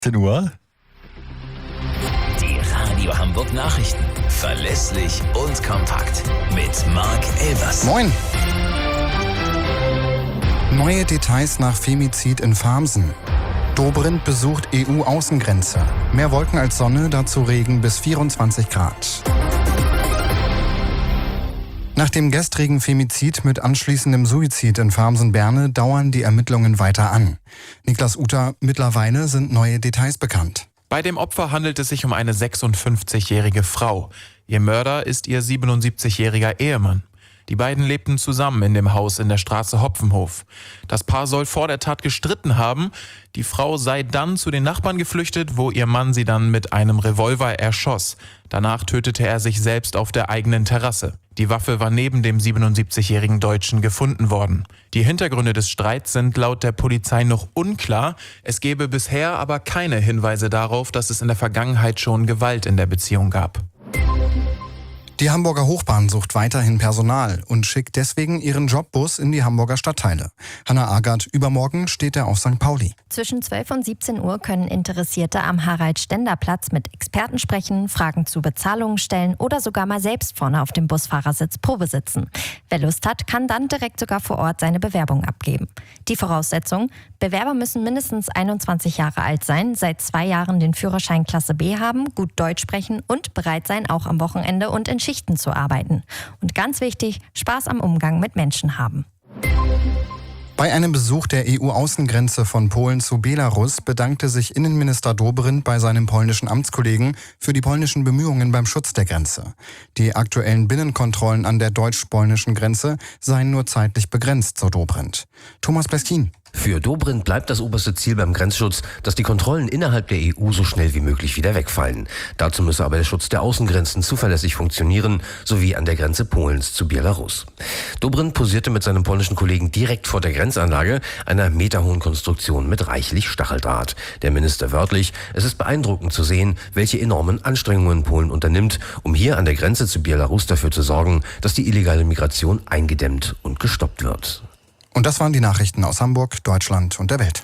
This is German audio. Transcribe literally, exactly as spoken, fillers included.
zehn Uhr. Die Radio Hamburg Nachrichten. Verlässlich und kompakt. Mit Marc Elvers. Moin! Neue Details nach Femizid in Farmsen. Dobrindt besucht E U-Außengrenze. Mehr Wolken als Sonne, dazu Regen bis vierundzwanzig Grad. Nach dem gestrigen Femizid mit anschließendem Suizid in Farmsen-Berne dauern die Ermittlungen weiter an. Niklas Uter, mittlerweile sind neue Details bekannt. Bei dem Opfer handelt es sich um eine sechsundfünfzigjährige Frau. Ihr Mörder ist ihr siebenundsiebzigjähriger Ehemann. Die beiden lebten zusammen in dem Haus in der Straße Hopfenhof. Das Paar soll vor der Tat gestritten haben. Die Frau sei dann zu den Nachbarn geflüchtet, wo ihr Mann sie dann mit einem Revolver erschoss. Danach tötete er sich selbst auf der eigenen Terrasse. Die Waffe war neben dem siebenundsiebzigjährigen Deutschen gefunden worden. Die Hintergründe des Streits sind laut der Polizei noch unklar. Es gebe bisher aber keine Hinweise darauf, dass es in der Vergangenheit schon Gewalt in der Beziehung gab. Die Hamburger Hochbahn sucht weiterhin Personal und schickt deswegen ihren Jobbus in die Hamburger Stadtteile. Hanna Agert, übermorgen steht er auf Sankt Pauli. Zwischen zwölf und siebzehn Uhr können Interessierte am Harald-Stender-Platz mit Experten sprechen, Fragen zu Bezahlungen stellen oder sogar mal selbst vorne auf dem Busfahrersitz Probe sitzen. Wer Lust hat, kann dann direkt sogar vor Ort seine Bewerbung abgeben. Die Voraussetzung: Bewerber müssen mindestens einundzwanzig Jahre alt sein, seit zwei Jahren den Führerschein Klasse B haben, gut Deutsch sprechen und bereit sein, auch am Wochenende und in Schichten zu arbeiten. Und ganz wichtig, Spaß am Umgang mit Menschen haben. Bei einem Besuch der E U-Außengrenze von Polen zu Belarus bedankte sich Innenminister Dobrindt bei seinem polnischen Amtskollegen für die polnischen Bemühungen beim Schutz der Grenze. Die aktuellen Binnenkontrollen an der deutsch-polnischen Grenze seien nur zeitlich begrenzt, so Dobrindt. Thomas Pleskin. Für Dobrindt bleibt das oberste Ziel beim Grenzschutz, dass die Kontrollen innerhalb der E U so schnell wie möglich wieder wegfallen. Dazu müsse aber der Schutz der Außengrenzen zuverlässig funktionieren, sowie an der Grenze Polens zu Belarus. Dobrindt posierte mit seinem polnischen Kollegen direkt vor der Grenzanlage, einer meterhohen Konstruktion mit reichlich Stacheldraht. Der Minister wörtlich: Es ist beeindruckend zu sehen, welche enormen Anstrengungen Polen unternimmt, um hier an der Grenze zu Belarus dafür zu sorgen, dass die illegale Migration eingedämmt und gestoppt wird. Und das waren die Nachrichten aus Hamburg, Deutschland und der Welt.